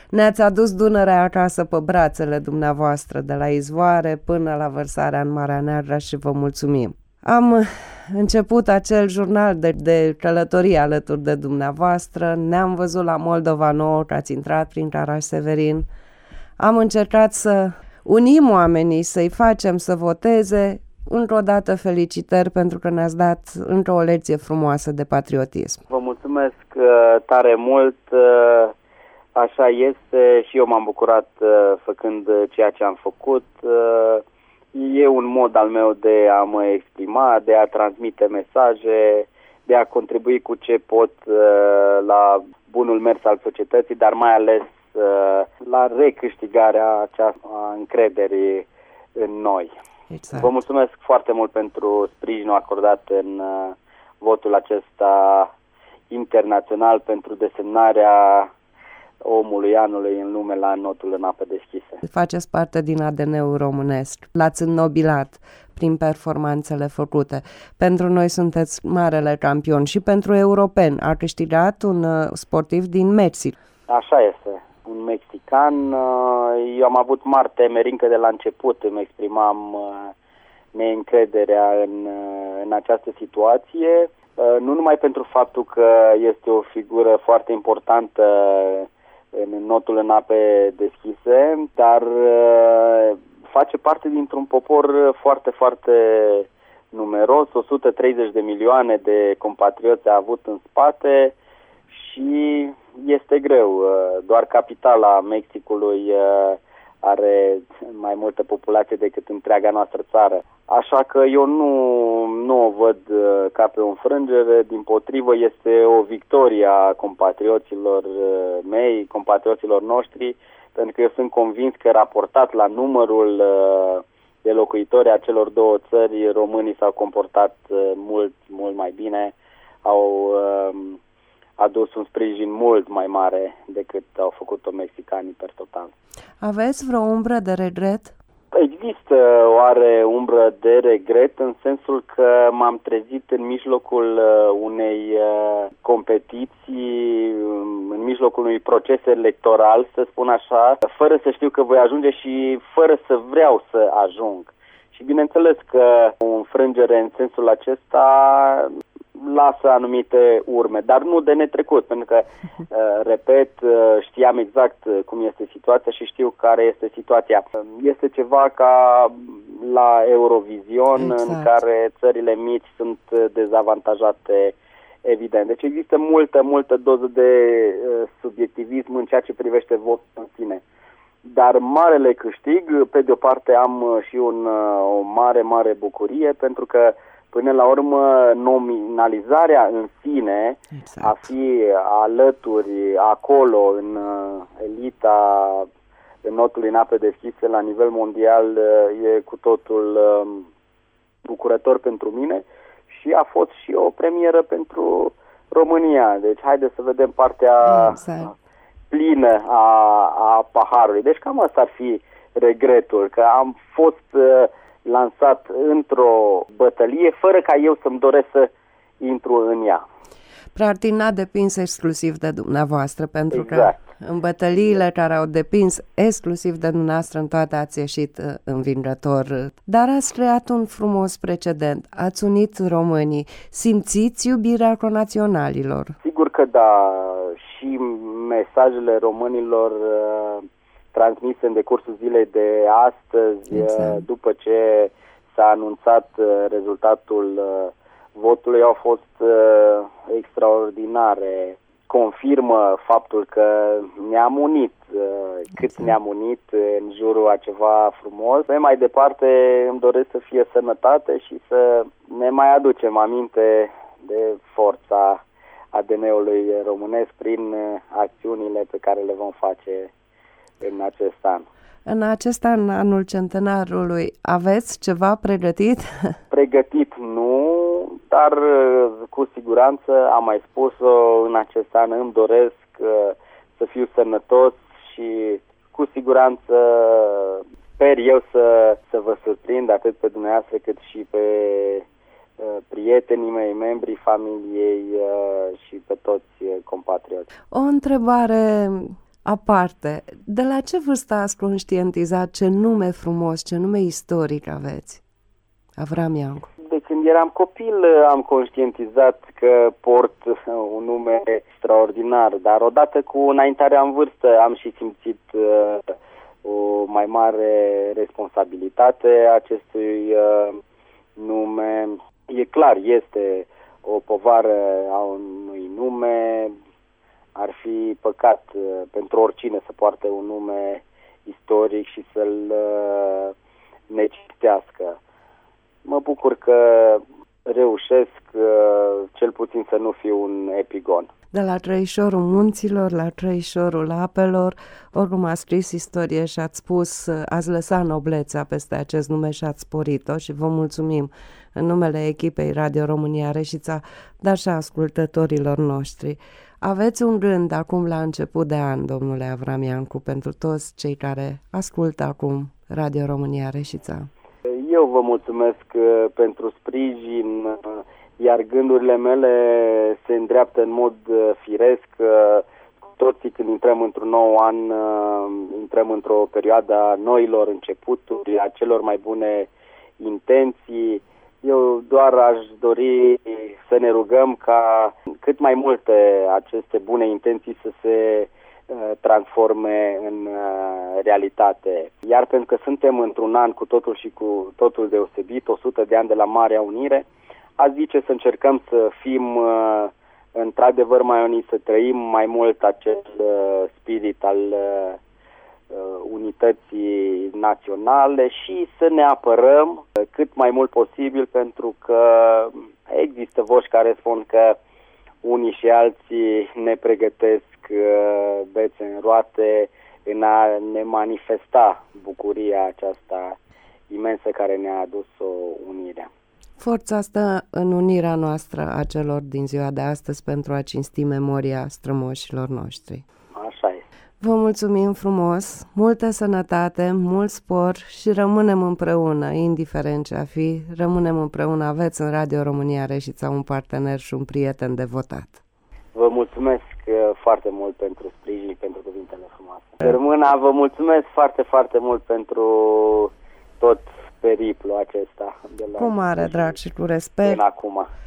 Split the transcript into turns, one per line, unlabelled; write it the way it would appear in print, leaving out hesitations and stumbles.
Ne-ați adus Dunărea acasă pe brațele dumneavoastră, de la izvoare până la vărsarea în Marea Neagră și vă mulțumim. Am început acel jurnal de călătorie alături de dumneavoastră, ne-am văzut la Moldova Nouă, că ați intrat prin Caraș-Severin. Am încercat să unim oamenii, să-i facem să voteze. Încă o dată felicitări pentru că ne-ați dat încă o lecție frumoasă de patriotism.
Vă mulțumesc tare mult, așa este și eu m-am bucurat făcând ceea ce am făcut. E un mod al meu de a mă exprima, de a transmite mesaje, de a contribui cu ce pot la bunul mers al societății, dar mai ales la recâștigarea aceasta a încrederii în noi.
Exact.
Vă mulțumesc foarte mult pentru sprijinul acordat în votul acesta internațional pentru desemnarea omului anului în lume la Notul în ape deschise.
Faceți parte din ADN-ul românesc. L-ați înnobilat prin performanțele făcute. Pentru noi sunteți marele campion și pentru europeni. A câștigat un sportiv din Mexic.
Așa este. Un mexican. Eu am avut mari temeri încă de la început. Îmi exprimam neîncrederea în această situație. Nu numai pentru faptul că este o figură foarte importantă în Notul în ape deschise, dar face parte dintr-un popor foarte, foarte numeros, 130 de milioane de compatrioți a avut în spate și este greu. Doar capitala Mexicului are mai multă populație decât întreaga noastră țară. Așa că eu nu o văd ca pe o înfrângere, dimpotrivă este o victorie a compatrioților mei, compatrioților noștri, pentru că eu sunt convins că raportat la numărul de locuitori a celor două țări, românii s-au comportat mult mai bine, au adus un sprijin mult mai mare decât au făcut-o mexicanii per total.
Aveți vreo umbră de regret?
Există oare umbră de regret în sensul că m-am trezit în mijlocul unei competiții, în mijlocul unui proces electoral, să spun așa, fără să știu că voi ajunge și fără să vreau să ajung. Și bineînțeles că o înfrângere în sensul acesta lasă anumite urme, dar nu de netrecut, pentru că, repet, știam exact cum este situația și știu care este situația. Este ceva ca la Eurovision, exact, în care țările mici sunt dezavantajate, evident. Deci există multă doză de subiectivism în ceea ce privește votul în sine. Dar marele câștig, pe de o parte am și o mare bucurie, pentru că până la urmă, nominalizarea în sine, exact, a fi alături acolo în elita Notului în ape deschise la nivel mondial e cu totul bucurător pentru mine și a fost și o premieră pentru România. Deci haideți să vedem partea exact plină a paharului. Deci cam asta ar fi regretul, că am fost lansat într-o bătălie fără ca eu să-mi doresc să intru în ea.
Practic n-a depins exclusiv de dumneavoastră, pentru
exact,
că în bătăliile care au depins exclusiv de dumneavoastră, în toate ați ieșit învingător. Dar ați creat un frumos precedent, ați unit românii. Simțiți iubirea conaționalilor? Sigur
că da, și mesajele românilor transmise în decursul zilei de astăzi, exact, după ce s-a anunțat rezultatul votului, au fost extraordinare. Confirmă faptul că ne-am unit, cât ne-am unit în jurul a ceva frumos. Pe mai departe îmi doresc să fie sănătate și să ne mai aducem aminte de forța ADN-ului românesc prin acțiunile pe care le vom face în acest an.
În acest an, anul centenarului, aveți ceva pregătit?
Pregătit nu, dar cu siguranță, am mai spus-o, în acest an îmi doresc să fiu sănătos și cu siguranță sper eu să vă surprind atât pe dumneavoastră cât și pe prietenii mei, membrii familiei și pe toți compatrioți.
O întrebare aparte, de la ce vârstă ați conștientizat ce nume frumos, ce nume istoric aveți? Avram Iancu.
De când eram copil am conștientizat că port un nume extraordinar, dar odată cu înaintarea în vârstă am și simțit o mai mare responsabilitate acestui nume. E clar, este o povară a unui nume, ar fi păcat pentru oricine să poarte un nume istoric și să-l necitească. Mă bucur că reușesc cel puțin să nu fiu un epigon.
De la Trăișorul Munților la Trăișorul Apelor, oricum a scris istorie și ați spus, ați lăsat noblețea peste acest nume și ați sporit-o și vă mulțumim în numele echipei Radio România Reșița, dar și a ascultătorilor noștri. Aveți un gând acum la început de an, domnule Avram Iancu, pentru toți cei care ascultă acum Radio România Reșița?
Eu vă mulțumesc pentru sprijin, iar gândurile mele se îndreaptă în mod firesc. Toții când intrăm într-un nou an, intrăm într-o perioadă a noilor începuturi, a celor mai bune intenții. Eu doar aș dori să ne rugăm ca cât mai multe aceste bune intenții să se transforme în realitate. Iar pentru că suntem într-un an cu totul și cu totul deosebit, 100 de ani de la Marea Unire, aș zice să încercăm să fim într-adevăr mai uniți, să trăim mai mult acel spirit al unității naționale și să ne apărăm cât mai mult posibil, pentru că există voci care spun că unii și alții ne pregătesc bețe în roate în a ne manifesta bucuria aceasta imensă care ne-a adus-o unirea.
Forța stă în unirea noastră a celor din ziua de astăzi pentru a cinsti memoria strămoșilor noștri.
Așa este.
Vă mulțumim frumos, multă sănătate, mult spor și rămânem împreună, indiferent ce a fi, rămânem împreună. Aveți în Radio România Reșița un partener și un prieten devotat.
Vă mulțumesc foarte mult pentru sprijin, pentru cuvintele frumoase. Rămâna, vă mulțumesc foarte, foarte mult pentru tot periplul acesta.
Cu mare drag și cu respect.
Până acum.